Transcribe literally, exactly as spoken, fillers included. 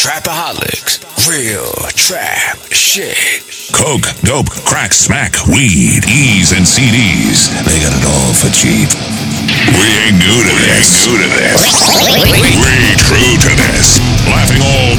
Trapaholics, real trap shit. Coke, dope, crack, smack, weed, E's and C Ds. They got it all for cheap. We ain't new to this. We ain't new to this. We true to this. Laughing all